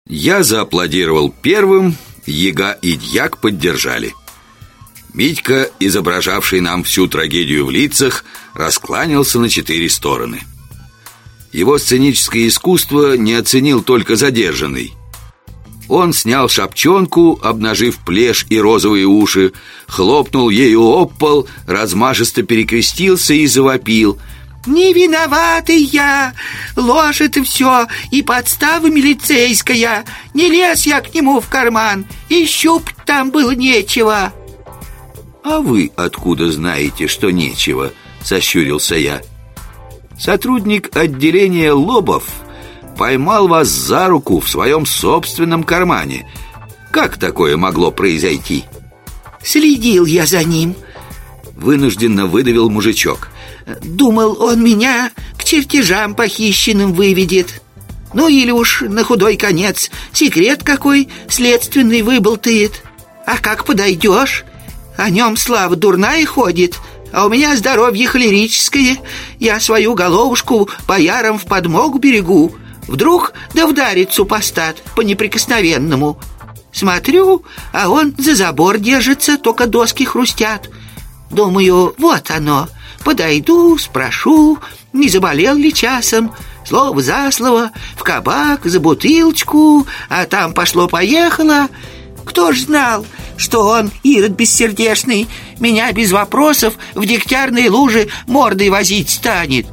Я зааплодировал первым, Яга и Дьяк поддержали. Митька, изображавший нам всю трагедию в лицах, раскланялся на 4 стороны. Его сценическое искусство не оценил только задержанный. Он снял шапчонку, обнажив плешь и розовые уши, хлопнул ею об пол, размашисто перекрестился и завопил: «Не виноватый я! Ложь это все и подстава милицейская! Не лез я к нему в карман, и щупать там было нечего!» «А вы откуда знаете, что нечего?» — сощурился я. «Сотрудник отделения Лобов поймал вас за руку в своем собственном кармане. Как такое могло произойти?» «Следил я за ним», — вынужденно выдавил мужичок. «Думал, он меня к чертежам похищенным выведет. Ну или уж на худой конец секрет какой следственный выболтает. А как подойдешь, о нем слава дурная ходит, а у меня здоровье холерическое. Я свою головушку боярам в подмогу берегу. Вдруг да вдарит супостат по неприкосновенному. Смотрю, а он за забор держится, только доски хрустят. Думаю, вот оно. Подойду, спрошу, не заболел ли часом. Слово за слово, в кабак, за бутылочку, а там пошло-поехало. Кто ж знал, что он, Ирод бессердечный, меня без вопросов в дегтярные лужи мордой возить станет?»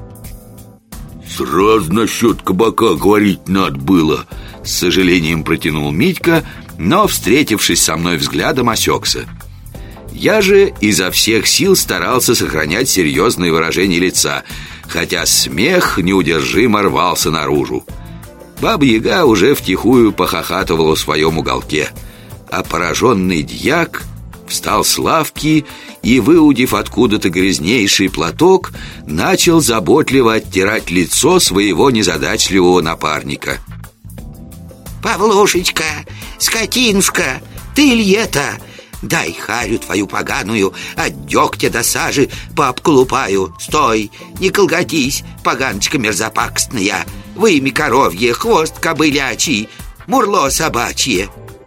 «Сразу насчет кабака говорить надо было», — с сожалением протянул Митька, но, встретившись со мной взглядом, осекся. Я же изо всех сил старался сохранять серьезное выражение лица, хотя смех неудержимо рвался наружу. Баба-Яга уже втихую похохатывала в своем уголке, а пораженный Дьяк встал с лавки и, выудив откуда-то грязнейший платок, начал заботливо оттирать лицо своего незадачливого напарника. «Павлушечка, скотинушка, ты ли это? Дай харю твою поганую, от дегтя до сажи пообколупаю. Стой, не колготись, поганочка мерзопакостная, вымя коровье, хвост кобылячий, мурло собачье».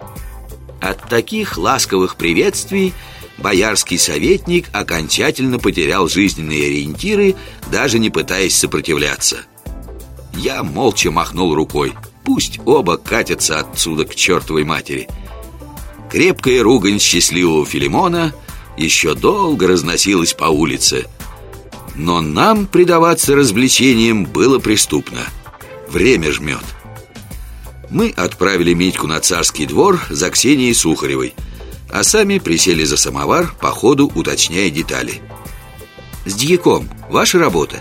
От таких ласковых приветствий боярский советник окончательно потерял жизненные ориентиры, даже не пытаясь сопротивляться. Я молча махнул рукой. Пусть оба катятся отсюда к чертовой матери. Крепкая ругань счастливого Филимона еще долго разносилась по улице. Но нам предаваться развлечениям было преступно. Время жмет. Мы отправили Митьку на Царский двор за Ксенией Сухаревой, а сами присели за самовар, по ходу уточняя детали. «С Дьяком ваша работа?»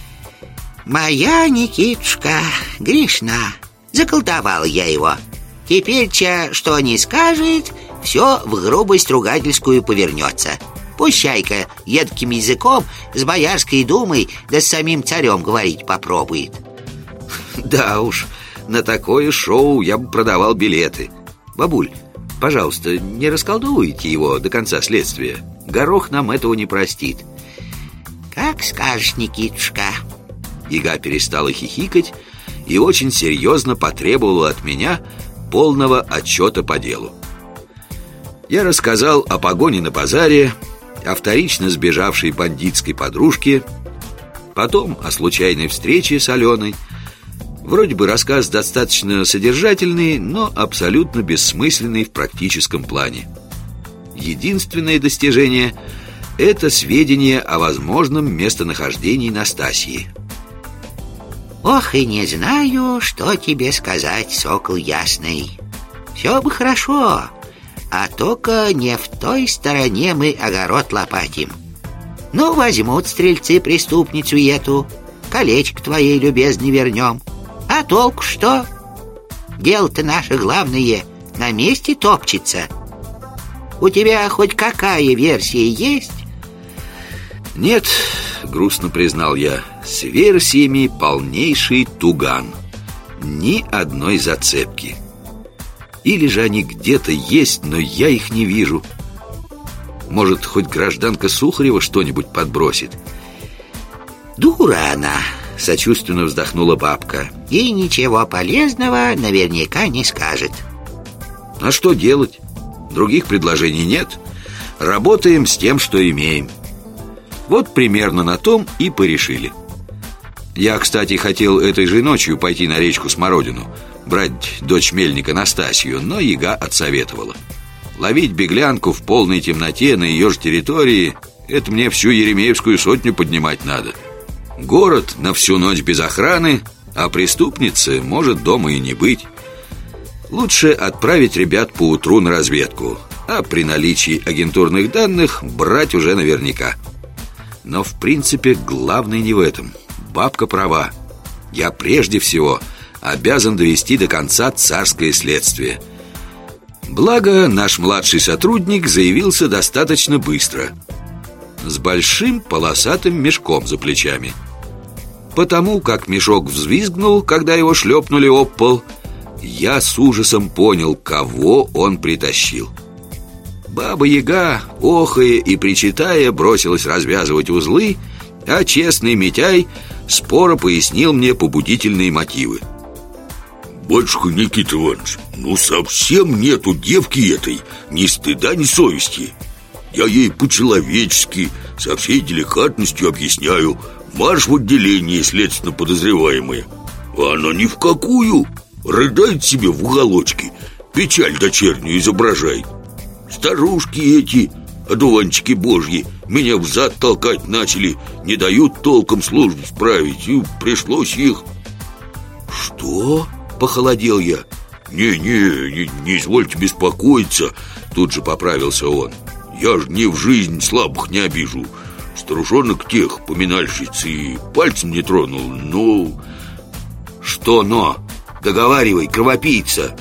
«Моя, Никитушка, грешна. Заколдовал я его. Теперь-ча, что не скажет, все в грубость ругательскую повернется. Пущай-ка едким языком с Боярской думой да с самим царем говорить попробует». «Да уж, на такое шоу я бы продавал билеты. Бабуль, пожалуйста, не расколдовывайте его до конца следствия. Горох нам этого не простит». «Как скажешь, Никитушка». Яга перестала хихикать и очень серьезно потребовала от меня полного отчета по делу. Я рассказал о погоне на базаре, о вторично сбежавшей бандитской подружке, потом о случайной встрече с Аленой. Вроде бы рассказ достаточно содержательный, но абсолютно бессмысленный в практическом плане. Единственное достижение – это сведения о возможном местонахождении Настасьи. «Ох, и не знаю, что тебе сказать, сокол ясный. Все бы хорошо, а только не в той стороне мы огород лопатим. Ну, возьмут стрельцы преступницу эту, колечко твоей любезной вернем. А толку что? Дело-то наше главное на месте топчется. У тебя хоть какая версия есть?» «Нет», — грустно признал я, — «с версиями полнейший туган. Ни одной зацепки. Или же они где-то есть, но я их не вижу. Может, хоть гражданка Сухарева что-нибудь подбросит?» «Дура она», — сочувственно вздохнула бабка. И ничего полезного наверняка не скажет. А что делать? Других предложений нет. Работаем с тем, что имеем. Вот примерно на том и порешили. Я, кстати, хотел этой же ночью пойти на речку Смородину, брать дочь мельника Настасью, но яга отсоветовала. Ловить беглянку в полной темноте на ее же территории — это мне всю Еремеевскую сотню поднимать надо. Город на всю ночь без охраны, а преступницы может дома и не быть. Лучше отправить ребят поутру на разведку, а при наличии агентурных данных брать уже наверняка. Но в принципе главное не в этом. Бабка права. Я прежде всего обязан довести до конца царское следствие. Благо, наш младший сотрудник заявился достаточно быстро, с большим полосатым мешком за плечами. Потому как мешок взвизгнул, когда его шлепнули об пол, я с ужасом понял, кого он притащил. Баба-яга, охая и причитая, бросилась развязывать узлы, а честный Митяй споро пояснил мне побудительные мотивы. Батюшка Никита Иванович, ну совсем нету девки этой ни стыда, ни совести. Я ей по-человечески, со всей деликатностью объясняю: марш в отделение следственно подозреваемые. А она ни в какую, рыдает себе в уголочке, печаль дочернюю изображает. Старушки эти, одуванчики божьи, меня взад толкать начали, не дают толком службу справить, и пришлось их... Что? Похолодел я. Не извольте беспокоиться, тут же поправился он. Я ж ни в жизнь слабых не обижу. Старушонок тех, поминальщиц, и пальцем не тронул, но... Что но? Договаривай, кровопийца.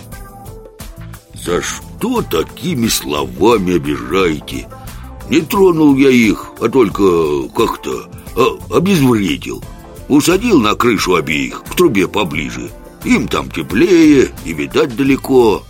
За что такими словами обижаете? Не тронул я их, а только как-то обезвредил. Усадил на крышу обеих, к трубе поближе. Им там теплее и видать далеко.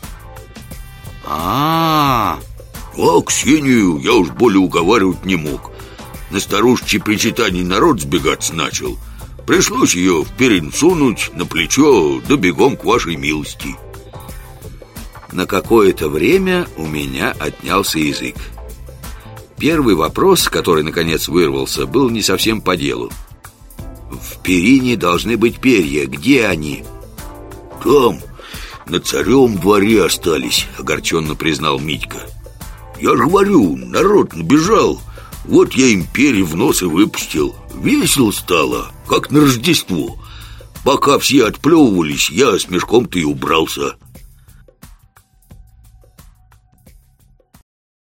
А Ксению я уж более уговаривать не мог. На старушечьи причитаний народ сбегаться начал. Пришлось ее в перин сунуть на плечо, да бегом к вашей милости. На какое-то время у меня отнялся язык. Первый вопрос, который наконец вырвался, был не совсем по делу. В перине должны быть перья. Где они? Там, на царевом дворе остались, огорченно признал Митька. Я же говорю, народ набежал. Вот я им перья в нос и выпустил. Весело стало, как на Рождество. Пока все отплевывались, я с мешком-то и убрался.